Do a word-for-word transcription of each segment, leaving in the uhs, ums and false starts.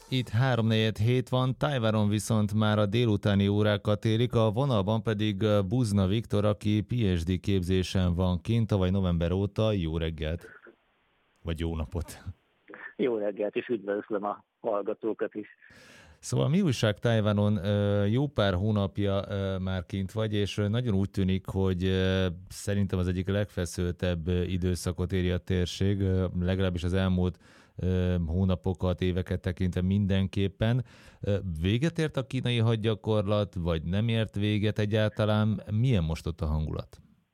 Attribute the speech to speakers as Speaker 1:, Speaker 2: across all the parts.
Speaker 1: Itt háromnegyed hét van, Tajvanon viszont már a délutáni órákat érik, a vonalban pedig Buzna Viktor, aki pé há dé képzésen van kint, tavaly november óta. Jó reggelt, vagy jó napot.
Speaker 2: Jó reggelt, és üdvözlöm a hallgatókat is.
Speaker 1: Szóval mi újság Tajvanon? Jó pár hónapja már kint vagy, és nagyon úgy tűnik, hogy szerintem az egyik legfeszültebb időszakot éri a térség, legalábbis az elmúlt hónapokat, éveket tekintve mindenképpen. Véget ért a kínai hadgyakorlat, vagy nem ért véget egyáltalán? Milyen most ott a hangulat?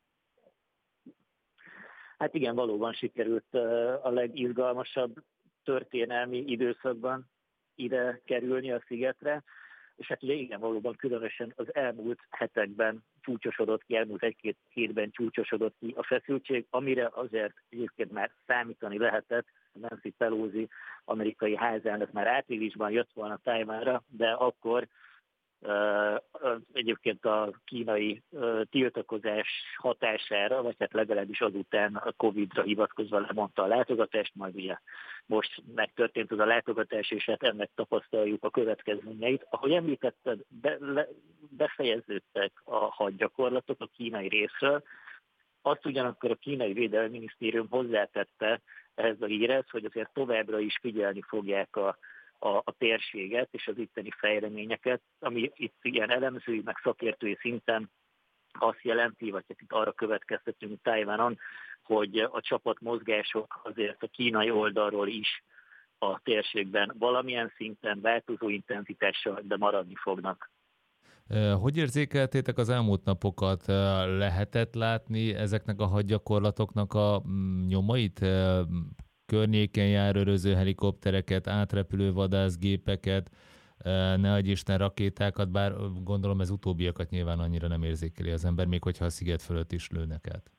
Speaker 2: Hát igen, valóban sikerült a legizgalmasabb történelmi időszakban ide kerülni a szigetre, és hát ugye igen, valóban különösen az elmúlt hetekben csúcsosodott ki, elmúlt egy-két hétben csúcsosodott ki a feszültség, amire azért egyébként már számítani lehetett. Nancy Pelosi amerikai házelnök már áprilisban jött volna Tajvanra, de akkor uh, egyébként a kínai uh, tiltakozás hatására, vagy hát legalábbis azután a Covidra hivatkozva lemondta a látogatást, majd ugye most megtörtént az a látogatás, és hát ennek tapasztaljuk a következményeit. Ahogy említetted, be, le, befejeződtek a hadgyakorlatok a kínai részről, azt ugyanakkor a kínai Védelmi Minisztérium hozzátette ehhez a hírhez, hogy azért továbbra is figyelni fogják a, a, a térséget és az itteni fejleményeket, ami itt ilyen elemzői, meg szakértői szinten azt jelenti, vagy itt arra következtetünk Tajvanon, hogy a csapatmozgások azért a kínai oldalról is a térségben valamilyen szinten változó intenzitással, de maradni fognak.
Speaker 1: Hogy érzékeltétek az elmúlt napokat? Lehetett látni ezeknek a hadgyakorlatoknak a nyomait? Környéken járőröző helikoptereket, átrepülő vadászgépeket, ne adj Isten rakétákat, bár gondolom ez utóbbiakat nyilván annyira nem érzékeli az ember, még hogyha a sziget fölött is lőnek át.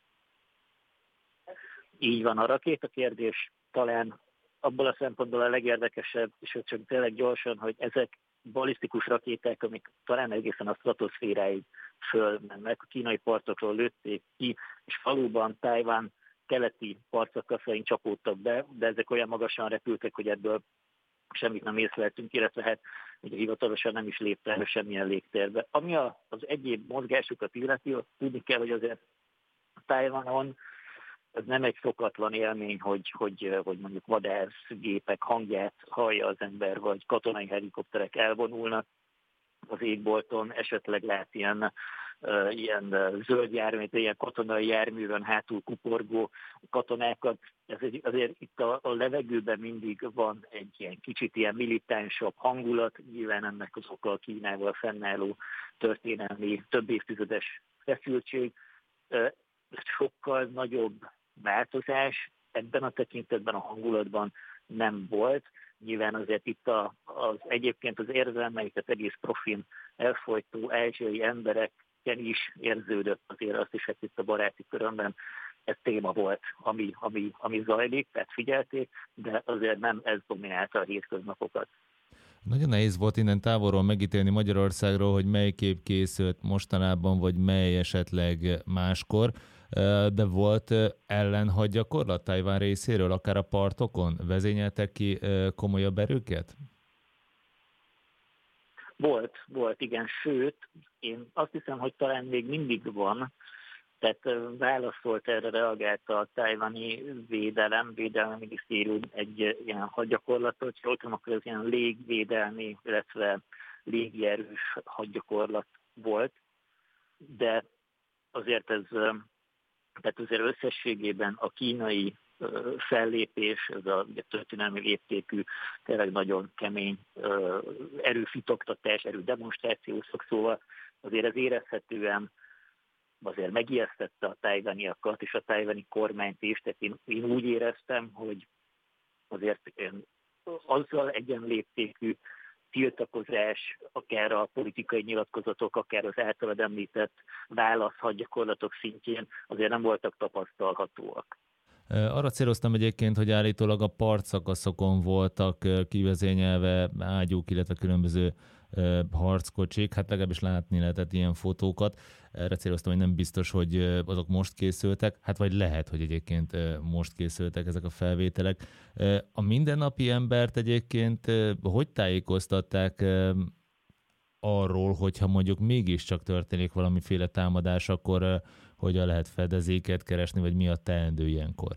Speaker 2: Így van, a rakétakérdés talán abból a szempontból a legérdekesebb, és csak tényleg gyorsan, hogy ezek balisztikus rakéták, amik talán egészen a stratoszféráig fölmennek, a kínai partokról lőtték ki, és faluban, Tajvan keleti partszakaszain csapódtak be, de ezek olyan magasan repültek, hogy ebből semmit nem észleltünk, illetve hát ugye hivatalosan nem is lépte el semmilyen légtérbe. Ami a, az egyéb mozgásukat illeti, tudni kell, hogy azért Tajvanon ez nem egy szokatlan élmény, hogy, hogy, hogy mondjuk vadászgépek hangját hallja az ember, vagy katonai helikopterek elvonulnak az égbolton, esetleg lát ilyen, uh, ilyen zöld járművet, ilyen katonai járművön hátul kuporgó katonákat. Ez egy, azért itt a, a levegőben mindig van egy ilyen kicsit ilyen militánsabb hangulat, nyilván ennek az oka a Kínával fennálló történelmi több évtizedes feszültség. Uh, sokkal nagyobb változás ebben a tekintetben, a hangulatban nem volt. Nyilván azért itt a, az egyébként az érzelmeiket egész profin elfolytó ázsiai embereken is érződött azért azt is, hogy itt a baráti körömben ez téma volt, ami, ami, ami zajlik, tehát figyelték, de azért nem ez dominálta a hétköznapokat.
Speaker 1: Nagyon nehéz volt innen távolról megítélni Magyarországról, hogy mely kép készült mostanában, vagy mely esetleg máskor, de volt ellenhadgyakorlat Tajvan részéről, akár a partokon? Vezényeltek ki komolyabb erőket?
Speaker 2: Volt, volt, igen, sőt, én azt hiszem, hogy talán még mindig van, tehát válaszolt erre, reagálta a tajvani védelem, védelmi minisztérium egy ilyen hadgyakorlatot, jól tudom, akkor ez ilyen légvédelmi, illetve légierős hadgyakorlat volt, de azért ez, tehát azért összességében a kínai fellépés, ez a ugye, történelmi léptékű, tényleg nagyon kemény erőfitoktatás, erődemonstrációszak, szóval azért ez érezhetően azért megijesztette a tajvaniakat és a tajvani kormányt is, tehát én, én úgy éreztem, hogy azért azzal egyenléptékű tiltakozás, akár a politikai nyilatkozatok, akár az általad említett válaszhadgyakorlatok szintjén azért nem voltak tapasztalhatóak.
Speaker 1: Arra céloztam egyébként, hogy állítólag a partszakaszokon voltak kivezényelve ágyúk, illetve különböző harckocsik, hát legalábbis látni lehetett ilyen fotókat. Erre céloztam, hogy nem biztos, hogy azok most készültek, hát vagy lehet, hogy egyébként most készültek ezek a felvételek. A mindennapi embert egyébként hogy tájékoztatták arról, hogyha mondjuk mégiscsak történik valamiféle támadás, akkor hogyan lehet fedezéket keresni, vagy mi a teendő ilyenkor?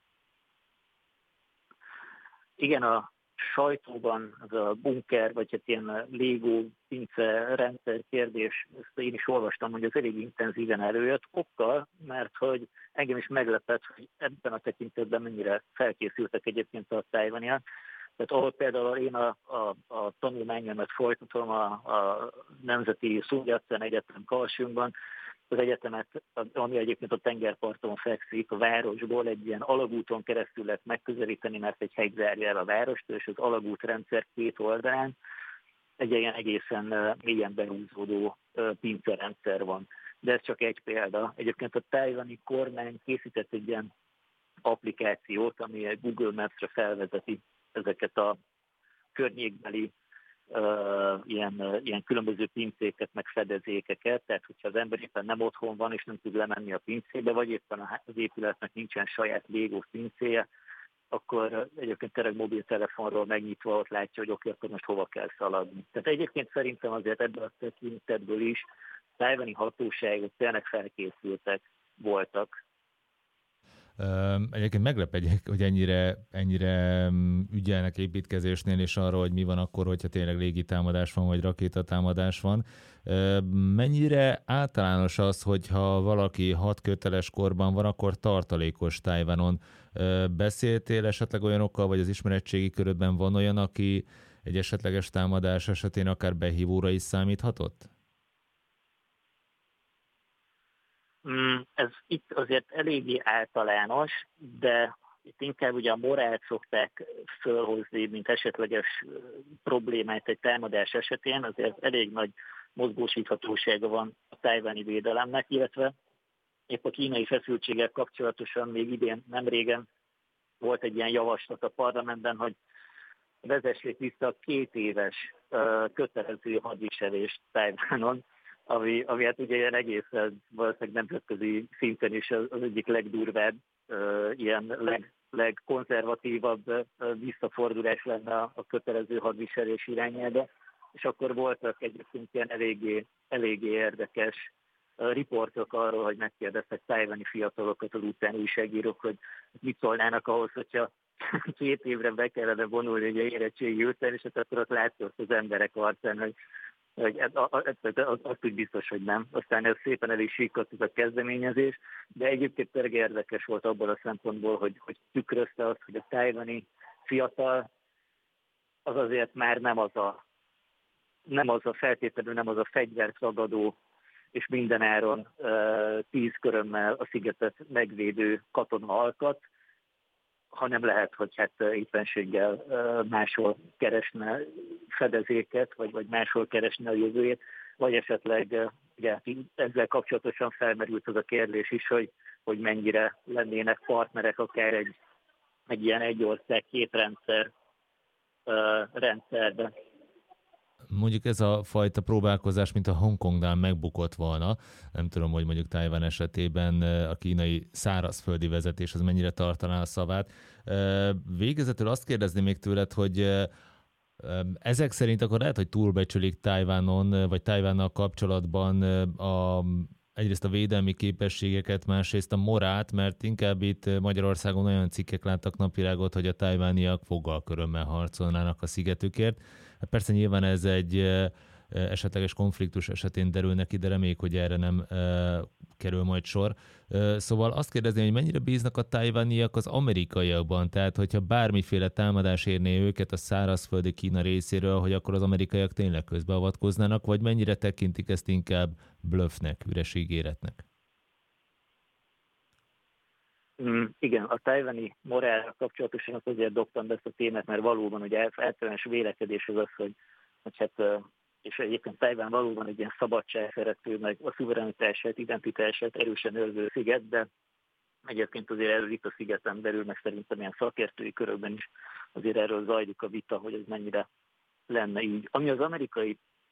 Speaker 2: Igen, a sajtóban az a bunker, vagy hát ilyen légó pince rendszer kérdés, ezt én is olvastam, hogy az elég intenzíven előjött, okkal, mert hogy engem is meglepett, hogy ebben a tekintetben mennyire felkészültek egyébként a tájvaniak. Tehát ahol például én a, a, a tanulmányomat folytatom a, a Nemzeti Szungyatszán Egyetem Karsjungban, az egyetemet, ami egyébként a tengerparton fekszik, a városból egy ilyen alagúton keresztül lehet megközelíteni, mert egy hegy zárja el a várost, és az alagútrendszer két oldalán egy ilyen egészen mélyen behúzódó pincerendszer van. De ez csak egy példa. Egyébként a tájvani kormány készített egy ilyen applikációt, ami a Google Maps-re felvezeti ezeket a környékbeli Uh, ilyen, uh, ilyen különböző pincéket, meg fedezékeket, tehát hogyha az ember éppen nem otthon van, és nem tud lemenni a pincébe, vagy éppen az épületnek nincsen saját légó pincéje, akkor uh, egyébként tényleg mobiltelefonról megnyitva ott látja, hogy oké, akkor most hova kell szaladni. Tehát egyébként szerintem azért ebből a tekintetből is tájvani hatóságok tényleg felkészültek voltak.
Speaker 1: Egyébként meglep, hogy ennyire, ennyire ügyelnek építkezésnél, és arra, hogy mi van akkor, hogyha tényleg légitámadás van, vagy rakétatámadás van. Mennyire általános az, hogyha valaki hat köteles korban van, akkor tartalékos Tajvanon? Beszéltél esetleg olyanokkal, vagy az ismeretségi körödben van olyan, aki egy esetleges támadás esetén akár behívóra is számíthatott?
Speaker 2: Ez itt azért eléggé általános, de itt inkább ugye a morált szokták fölhozni, mint esetleges problémát egy támadás esetén, azért elég nagy mozgósíthatósága van a tájvani védelemnek, illetve épp a kínai feszültségek kapcsolatosan még idén nem régen volt egy ilyen javaslat a parlamentben, hogy vezessék vissza a két éves kötelező hadviselést Tajvanon, ami, ami hát ugye ilyen egészen valószínűleg nemzetközi szinten is az, az egyik legdurvább, uh, ilyen leg, legkonzervatívabb uh, visszafordulás lenne a, a kötelező hadviselés irányába, és akkor voltak egyébként ilyen eléggé, eléggé érdekes uh, riportok arról, hogy megkérdeztek tájvani fiatalokat, az utáni újságírók, hogy mit szólnának ahhoz, hogyha két évre be kellene vonulni ugye érettségi után, és akkor ott látszott az emberek arcán, hogy hogy azt úgy biztos, hogy nem. Aztán ez szépen el is síkott ez a kezdeményezés, de egyébként tényleg érdekes volt abból a szempontból, hogy, hogy tükrözte azt, hogy a tájvani fiatal az azért már nem az a, nem az a feltétlenül nem az a fegyvert ragadó és mindenáron uh, tíz körömmel a szigetet megvédő katona alkat, hanem lehet, hogy hát éppenséggel máshol keresne fedezéket, vagy, vagy máshol keresne a jövőjét, vagy esetleg ugye, ezzel kapcsolatosan felmerült az a kérdés is, hogy, hogy mennyire lennének partnerek akár egy, egy ilyen egy ország, két rendszer uh, rendszerben.
Speaker 1: Mondjuk ez a fajta próbálkozás, mint a Hongkongnál megbukott volna. Nem tudom, hogy mondjuk Tajvan esetében a kínai szárazföldi vezetés az mennyire tartaná a szavát. Végezetül azt kérdezni még tőled, hogy ezek szerint akkor lehet, hogy túlbecsülik Tajvanon, vagy Tajvannal kapcsolatban a, egyrészt a védelmi képességeket, másrészt a morát, mert inkább itt Magyarországon olyan cikkek láttak napvilágot, hogy a tajvániak foggalkörömmel harcolnának a szigetükért. Persze nyilván ez egy esetleges konfliktus esetén derülnek ki, de reméljük, hogy erre nem e, kerül majd sor. E, szóval azt kérdezném, hogy mennyire bíznak a tajvaniak az amerikaiakban, tehát hogyha bármiféle támadás érné őket a szárazföldi Kína részéről, hogy akkor az amerikaiak tényleg közbeavatkoznának, vagy mennyire tekintik ezt inkább bluffnek, üres ígéretnek?
Speaker 2: Mm, igen, a tajvani morálra kapcsolatosan az azért dobtam be ezt a témát, mert valóban ugye általános vélekedés az az, hogy, hogy hát, és egyébként Tajvan valóban egy ilyen szabadságszerető, meg a szuverenitását, identitását erősen őrző sziget, de egyébként azért erről itt a szigeten belül, meg szerintem ilyen szakértői körökben is azért erről zajlik a vita, hogy ez mennyire lenne így. Ami az amerikai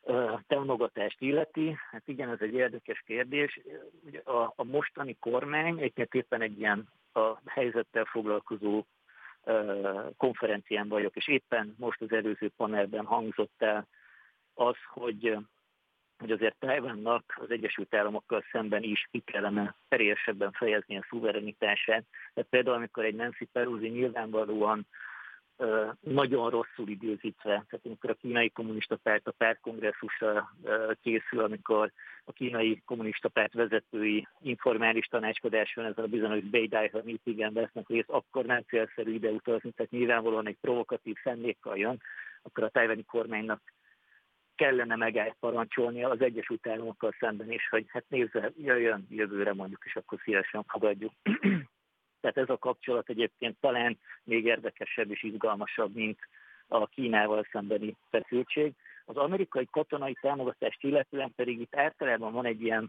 Speaker 2: támogatást illeti, hát igen, ez egy érdekes kérdés. Ugye a, a mostani kormány egyébként éppen egy ilyen a helyzettel foglalkozó konferencián vagyok, és éppen most az előző panelben hangzott el az, hogy, hogy azért Tajvannak az Egyesült Államokkal szemben is ki kellene erélyesebben fejezni a szuverenitását. Tehát például, amikor egy Nancy Pelosi nyilvánvalóan nagyon rosszul időzítve, tehát amikor a kínai kommunista párt a pártkongresszusra készül, amikor a kínai kommunista párt vezetői informális tanácskodáson ezen a bizonyos Beidaiha meetingen vesznek részt, akkor nem célszerű ide utazni, tehát nyilvánvalóan egy provokatív szándékkal jön, akkor a tajvani kormánynak kellene megállt parancsolnia az Egyesült Államokkal szemben is, hogy hát nézze, jöjjön jövőre mondjuk, és akkor szívesen fogadjuk. Tehát ez a kapcsolat egyébként talán még érdekesebb és izgalmasabb, mint a Kínával szembeni feszültség. Az amerikai katonai támogatást illetően pedig itt általában van egy ilyen,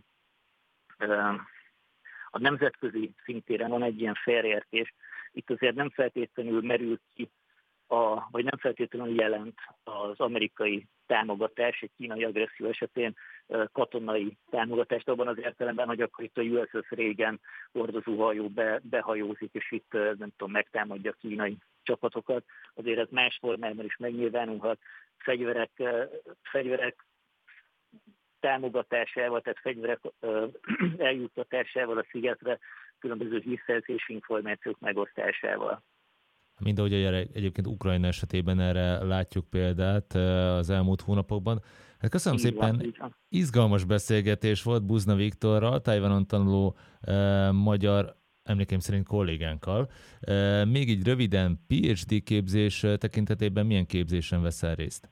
Speaker 2: a nemzetközi szintéren van egy ilyen félreértés. Itt azért nem feltétlenül merül ki, a, vagy nem feltétlenül jelent az amerikai támogatás egy kínai agresszió esetén katonai támogatást abban az értelemben, hogy akkor itt a u es es Reagan hordozóhajó be, behajózik, és itt nem tudom, megtámadja a kínai csapatokat. Azért ez más formában is megnyilvánulhat. Fegyverek, fegyverek támogatásával, tehát fegyverek eljuttatásával a szigetre, különböző hírszerzési információk megosztásával.
Speaker 1: Mind ahogy egyébként Ukrajna esetében erre látjuk példát az elmúlt hónapokban. Hát köszönöm így szépen, van, van. Izgalmas beszélgetés volt Buzna Viktorral, Tajvanon tanuló eh, magyar, emlékeim szerint kollégánkkal. Eh, még így röviden, pé há dé képzés tekintetében milyen képzésen veszel részt?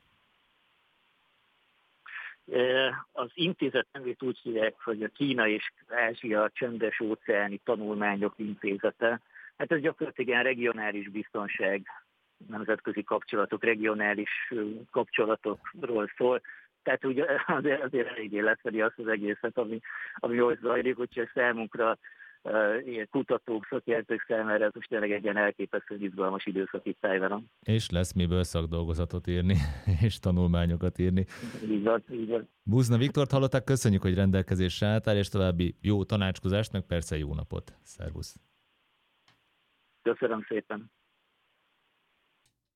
Speaker 2: Az intézet nevét úgy hívják, hogy a Kína és Ázsia csendes óceáni tanulmányok intézete. Hát ez gyakorlatilag ilyen regionális biztonság, nemzetközi kapcsolatok, regionális kapcsolatokról szól. Tehát ugye azért, azért eléggé lefedi azt az egészet, ami, ami ott zajlik, hogyha számunkra ilyen kutatók, szakértők számára ez most tényleg egy ilyen elképesztő izgalmas időszak itt Tajvanon.
Speaker 1: És lesz miből szakdolgozatot írni, és tanulmányokat írni.
Speaker 2: Így van, így van.
Speaker 1: Buzna Viktort hallották, köszönjük, hogy rendelkezésre álltál, és további jó tanácskozást, meg persze jó napot. Szervusz!
Speaker 2: Köszönöm szépen!